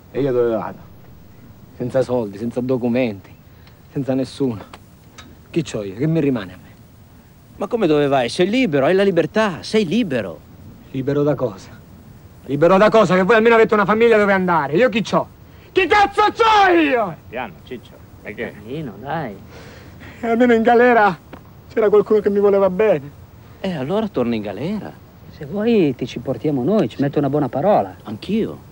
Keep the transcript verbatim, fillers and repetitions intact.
E io dove vado? Senza soldi, senza documenti, senza nessuno. Chi c'ho io? Che mi rimane a me? Ma come dove vai? Sei libero, hai la libertà, sei libero. Libero da cosa? Libero da cosa? Che voi almeno avete una famiglia dove andare. Io chi c'ho? Chi cazzo c'ho io? Piano, Ciccio. E che? Piano, dai. E almeno in galera c'era qualcuno che mi voleva bene. E allora torni in galera. Se vuoi ti ci portiamo noi, ci metto una buona parola. Anch'io.